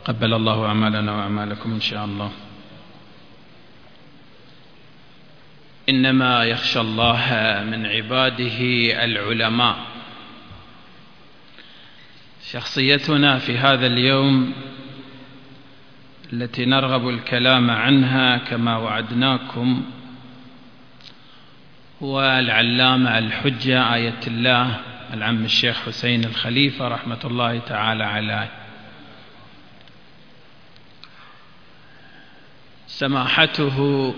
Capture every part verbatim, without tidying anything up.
تقبل الله أعمالنا وأعمالكم إن شاء الله. إنما يخشى الله من عباده العلماء. شخصيتنا في هذا اليوم التي نرغب الكلام عنها كما وعدناكم هو العلامة الحجة آية الله العم الشيخ حسين الخليفة رحمة الله تعالى عليه. سماحته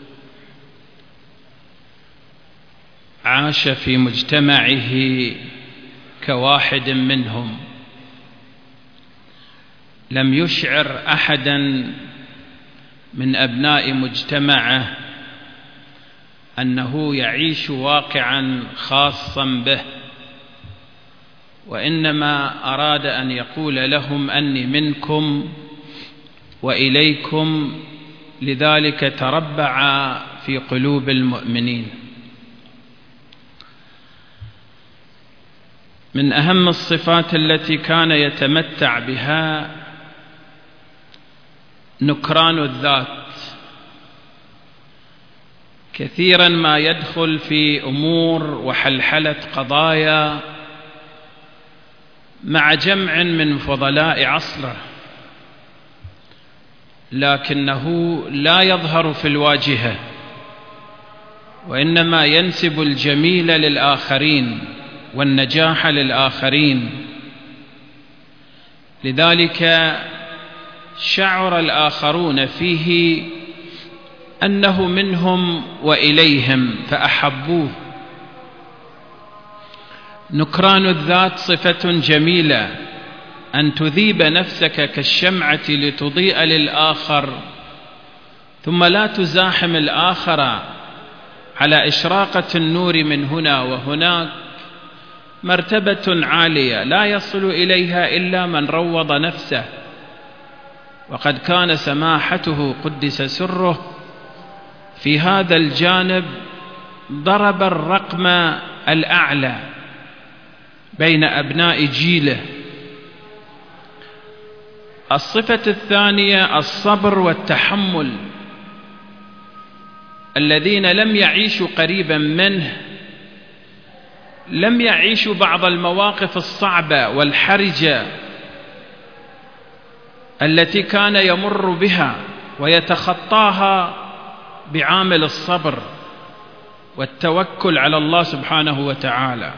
عاش في مجتمعه كواحد منهم، لم يشعر أحدا من أبناء مجتمعه أنه يعيش واقعا خاصا به، وإنما أراد أن يقول لهم أني منكم وإليكم، لذلك تربع في قلوب المؤمنين. من أهم الصفات التي كان يتمتع بها نكران الذات. كثيرا ما يدخل في أمور وحلحلة قضايا مع جمع من فضلاء عصره، لكنه لا يظهر في الواجهة، وإنما ينسب الجميل للآخرين والنجاح للآخرين. لذلك شعر الآخرون فيه أنه منهم وإليهم فأحبوه. نكران الذات صفة جميلة، أن تذيب نفسك كالشمعة لتضيء للآخر، ثم لا تزاحم الآخر على إشراقة النور من هنا وهناك. مرتبة عالية لا يصل إليها إلا من روض نفسه، وقد كان سماحته قدس سره في هذا الجانب ضرب الرقم الأعلى بين أبناء جيله. الصفة الثانية الصبر والتحمل. الذين لم يعيشوا قريبا منه لم يعيشوا بعض المواقف الصعبة والحرجة التي كان يمر بها، ويتخطاها بعامل الصبر والتوكل على الله سبحانه وتعالى.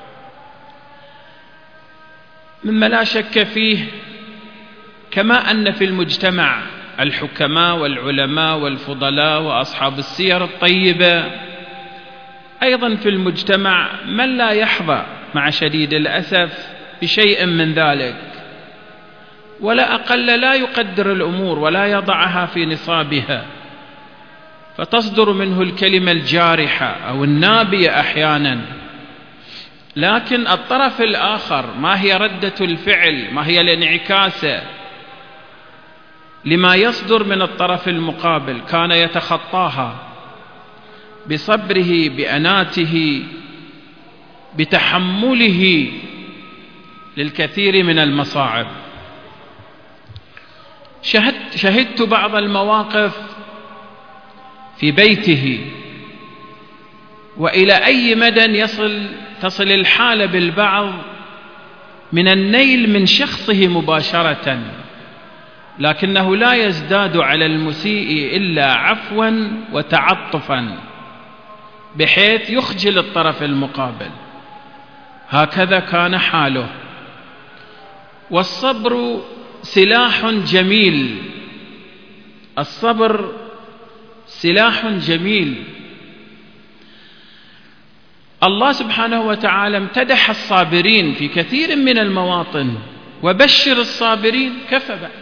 مما لا شك فيه، كما أن في المجتمع الحكماء والعلماء والفضلاء وأصحاب السير الطيبة، أيضا في المجتمع من لا يحظى مع شديد الأسف بشيء من ذلك، ولا أقل لا يقدر الأمور ولا يضعها في نصابها، فتصدر منه الكلمة الجارحة أو النابية أحيانا. لكن الطرف الآخر ما هي ردة الفعل، ما هي الانعكاسة لما يصدر من الطرف المقابل؟ كان يتخطاها بصبره، بأناته، بتحمله للكثير من المصاعب. شهدت, شهدت بعض المواقف في بيته، وإلى أي مدى يصل تصل الحالة بالبعض من النيل من شخصه مباشرة، لكنه لا يزداد على المسيء إلا عفوا وتعطفا، بحيث يخجل الطرف المقابل. هكذا كان حاله. والصبر سلاح جميل، الصبر سلاح جميل. الله سبحانه وتعالى امتدح الصابرين في كثير من المواطن، وبشر الصابرين كفى بعد.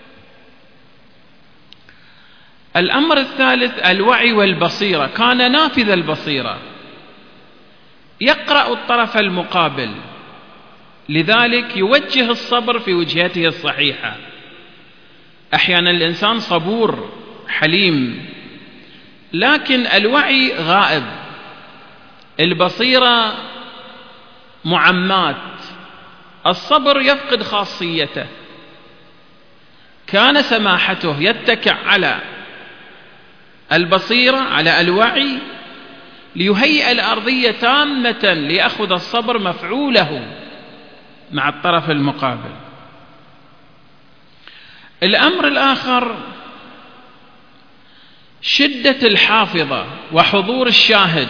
الأمر الثالث الوعي والبصيرة. كان نافذ البصيرة، يقرأ الطرف المقابل، لذلك يوجه الصبر في وجهته الصحيحة. أحيانا الإنسان صبور حليم، لكن الوعي غائب، البصيرة معمات، الصبر يفقد خاصيته. كان سماحته يتكع على البصيرة، على الوعي، ليهيئ الأرضية تامة ليأخذ الصبر مفعوله مع الطرف المقابل. الأمر الآخر شدة الحافظة وحضور الشاهد.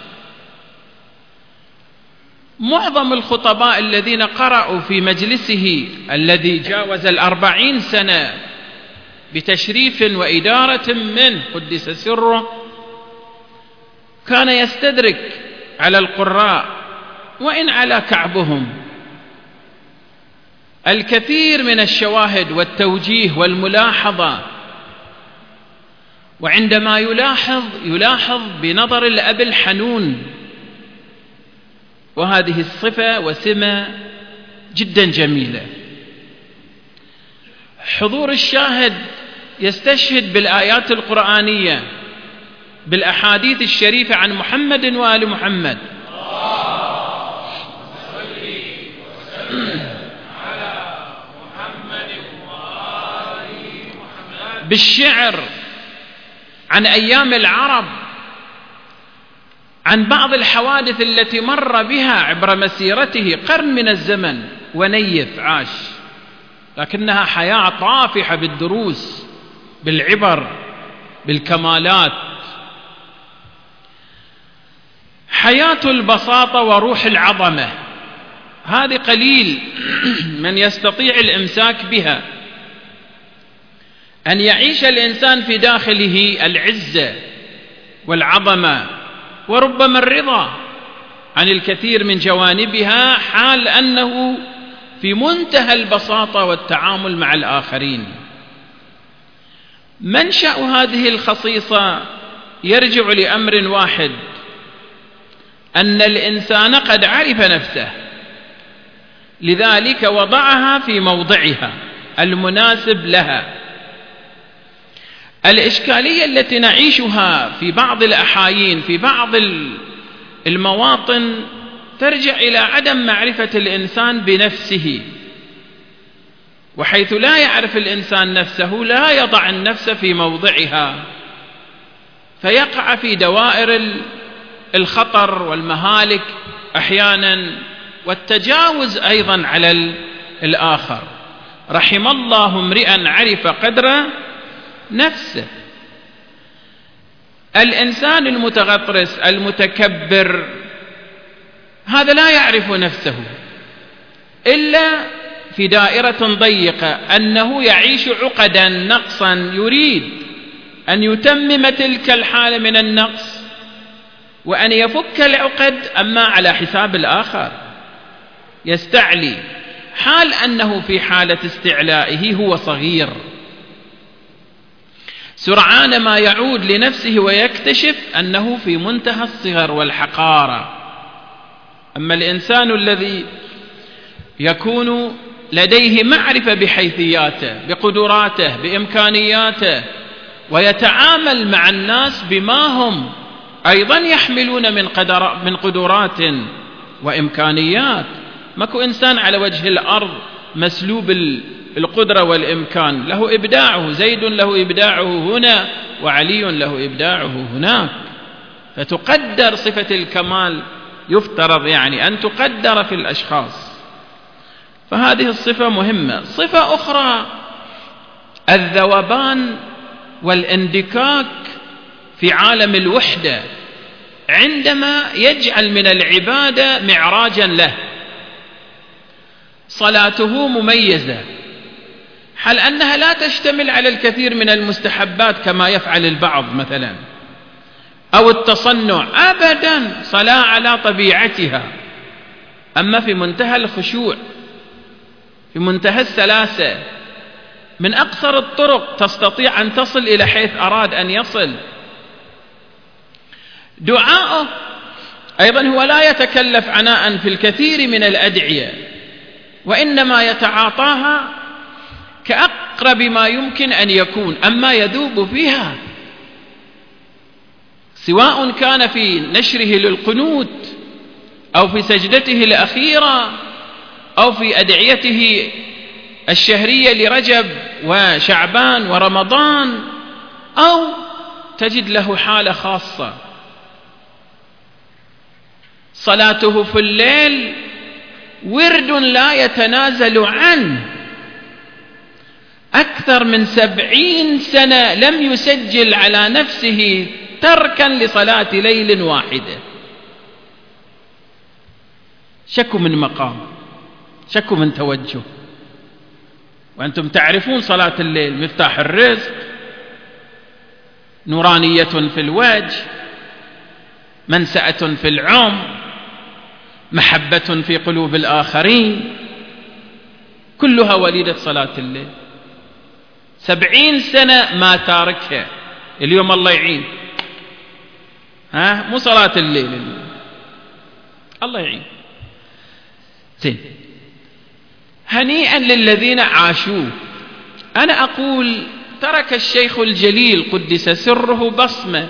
معظم الخطباء الذين قرأوا في مجلسه الذي جاوز الأربعين سنة بتشريف وإدارة منه قدس سره كان يستدرك على القراء وإن على كعبهم الكثير من الشواهد والتوجيه والملاحظة، وعندما يلاحظ يلاحظ بنظر الأب الحنون، وهذه الصفة وسمة جدا جميلة. حضور الشاهد يستشهد بالآيات القرآنية، بالأحاديث الشريفة عن محمد وآل محمد، بالشعر عن أيام العرب، عن بعض الحوادث التي مر بها عبر مسيرته قرن من الزمن ونيف عاش، لكنها حياة طافحة بالدروس، بالعبر، بالكمالات. حياة البساطة وروح العظمة، هذه قليل من يستطيع الإمساك بها. أن يعيش الإنسان في داخله العزة والعظمة وربما الرضا عن الكثير من جوانبها، حال أنه في منتهى البساطة والتعامل مع الآخرين. منشأ هذه الخصيصة يرجع لأمر واحد، أن الإنسان قد عرف نفسه، لذلك وضعها في موضعها المناسب لها. الإشكالية التي نعيشها في بعض الأحايين في بعض المواطن ترجع إلى عدم معرفة الإنسان بنفسه، وحيث لا يعرف الإنسان نفسه لا يضع النفس في موضعها، فيقع في دوائر الخطر والمهالك أحيانا، والتجاوز أيضا على الآخر. رحم الله امرئا عرف قدر نفسه. الإنسان المتغطرس المتكبر هذا لا يعرف نفسه إلا في دائرة ضيقة، أنه يعيش عقدا نقصا، يريد أن يتمم تلك الحالة من النقص وأن يفك العقد، أما على حساب الآخر يستعلي، حال أنه في حالة استعلائه هو صغير. سرعان ما يعود لنفسه ويكتشف أنه في منتهى الصغر والحقارة. أما الإنسان الذي يكون لديه معرفة بحيثياته، بقدراته، بإمكانياته، ويتعامل مع الناس بما هم أيضا يحملون من قدر من قدرات وإمكانيات. ماكو إنسان على وجه الأرض مسلوب القدرة والإمكان، له إبداعه، زيد له إبداعه هنا وعلي له إبداعه هناك، فتقدر صفة الكمال، يفترض يعني أن تقدر في الأشخاص. فهذه الصفة مهمة. صفة أخرى الذوبان والاندكاك في عالم الوحدة، عندما يجعل من العبادة معراجا له. صلاته مميزة، حال أنها لا تشتمل على الكثير من المستحبات كما يفعل البعض مثلا، أو التصنع، أبدا، صلاة على طبيعتها، أما في منتهى الخشوع، في منتهى السلاسة، من أقصر الطرق تستطيع أن تصل إلى حيث أراد أن يصل. دعاءه أيضا هو لا يتكلف عناء في الكثير من الأدعية، وإنما يتعاطاها كأقرب ما يمكن أن يكون، أما يذوب فيها، سواء كان في نشره للقنوت أو في سجدته الأخيرة أو في أدعيته الشهرية لرجب وشعبان ورمضان، أو تجد له حالة خاصة. صلاته في الليل ورد لا يتنازل عنه، أكثر من سبعين سنة لم يسجل على نفسه تركا لصلاة ليل واحدة. شكوا من مقام، شكوا من توجه. وأنتم تعرفون صلاة الليل مفتاح الرزق، نورانية في الوجه، منسأة في العمر، محبة في قلوب الآخرين، كلها وليدة صلاة الليل. سبعين سنة ما تاركها، اليوم الله يعين. ها مو صلاة الليل اليوم. الله يعين. زين، هنيئا للذين عاشوه. أنا أقول ترك الشيخ الجليل قدس سره بصمة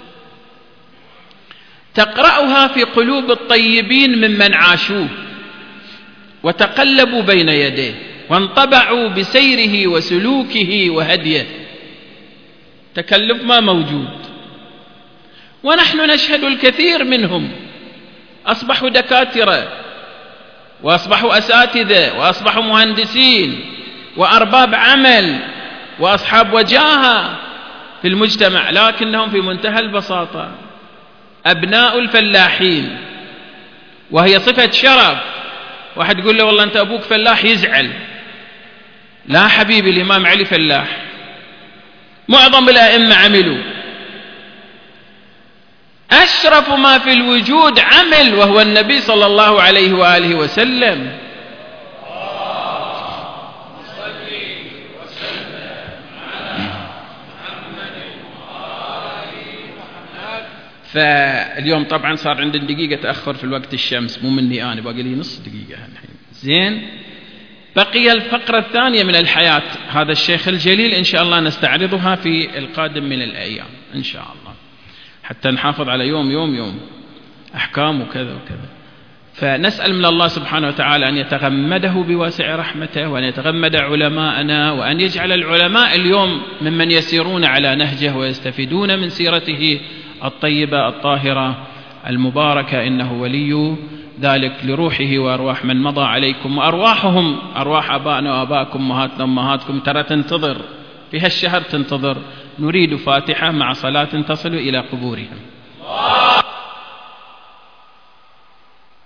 تقرأها في قلوب الطيبين ممن عاشوه وتقلبوا بين يديه وانطبعوا بسيره وسلوكه وهديه. تكلف ما موجود، ونحن نشهد الكثير منهم أصبحوا دكاترة، وأصبحوا أساتذة، وأصبحوا مهندسين وأرباب عمل وأصحاب وجاهة في المجتمع، لكنهم في منتهى البساطة أبناء الفلاحين، وهي صفة شرف. واحد يقول له والله أنت أبوك فلاح يزعل. لا حبيبي، الإمام علي فلاح، معظم الأئمة عملوا. أشرف ما في الوجود عمل، وهو النبي صلى الله عليه وآله وسلم. فاليوم طبعا صار عندنا دقيقة تأخر في الوقت الشمس، مو مني أنا، باقي لي نص دقيقة الحين. زين، بقي الفقرة الثانية من الحياة هذا الشيخ الجليل، إن شاء الله نستعرضها في القادم من الأيام إن شاء الله، حتى نحافظ على يوم يوم يوم أحكام وكذا وكذا. فنسأل من الله سبحانه وتعالى أن يتغمده بواسع رحمته، وأن يتغمد علماءنا، وأن يجعل العلماء اليوم ممن يسيرون على نهجه ويستفيدون من سيرته الطيبة الطاهرة المباركة، إنه ولي ذلك لروحه وأرواح من مضى عليكم، وأرواحهم أرواح آبائنا وآبائكم، أمهاتنا وأمهاتكم، ترى تنتظر في هالشهر، تنتظر. نريد فاتحة مع صلاة تصل إلى قبورهم.